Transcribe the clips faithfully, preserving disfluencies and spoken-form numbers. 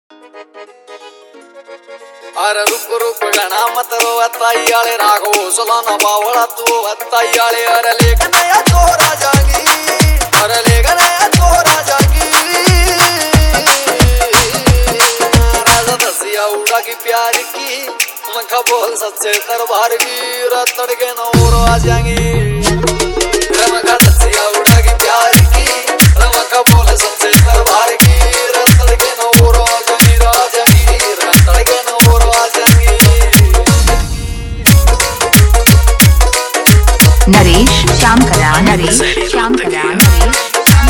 अरे रुक रुक गणा मत रो अताई आले राघो सलाना बावड़ा तू अताई आले अरे लेक नया तोरा जागी अरे लेक नया तोरा जागी राजा दसिया उड़ा की प्यार की मखा बोल सच्चे दरबार की रतड़ के नौरो आ जाएंगी रमका दसिया उड़ा की प्यार की रमका बोल सच्चे दरबार की रतड़ के नौरो आ जाएंगी राजा की रतड़ के नौरो आ जाएंगी। नरेश श्यामकला नरेश श्यामकला नरेश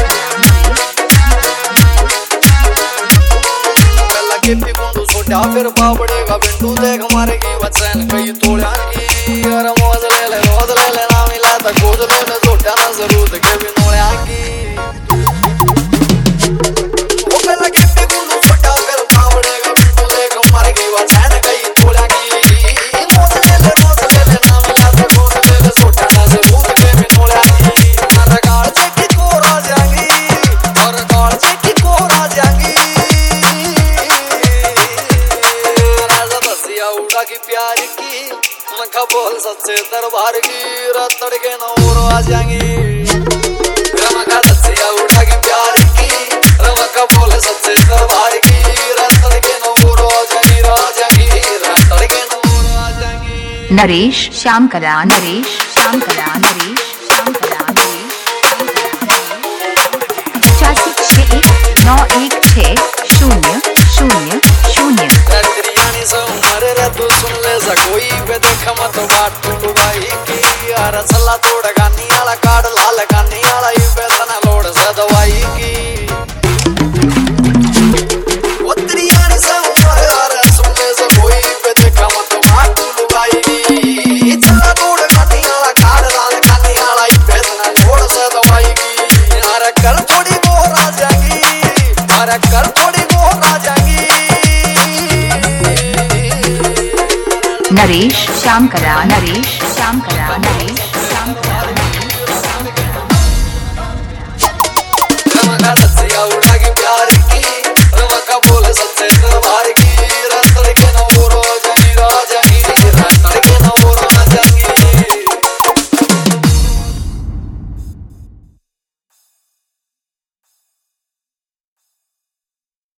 छोटा फिर बाबड़ेगा बिंदु देख मारेगी वचन कई तोड़ा की और मौज ले ले रोज ले ले ना मिला तो खोज ले ले छोटा ना जरूर के भी नोड़ा की वो पहला के पे गुंडू छोटा फिर बाबड़ेगा बिंदु देख मारेगी वचन कई तोड़ा की मौज ले ले रोज ले ले ना मिला तो खोज ले ले छोटा ना जरूर के भी नोड़ा की और गाल से की कोरा जाएंगी और गाल से की कोरा जाएंगी उड़ा की प्यार की मखा बोल सच्चे दरबार की रतड़ के नौरो आ जाएंगी रमका दसिया उड़ा की प्यार की रमका बोल सच्चे दरबार की रतड़ के नौरो आ जाएंगी राजा की रतड़ के नौरो आ जाएंगी। नरेश श्यामकला नरेश श्यामकला नरेश श्यामकला नरेश पचासी छः एक नौ एक छः शून्य शून्य शून्य। तू सुन ले कोई पे देखा मत बाट टूटू भाई की यार सला तोड़ गानी वाला काट लाल गानी वाला ही पैसा लोड से दवाई की उतरियानी से उमर यार सुन ले कोई पे देखा मत बाट टूटू भाई की सला तोड़ गानी वाला काट लाल गानी वाला ही पैसा लोड से दवाई की यार कल थोड़ी बोर आ जाएगी यार कल थोड़ी बोर आ जाएगी। नरेश श्यामकला नरेश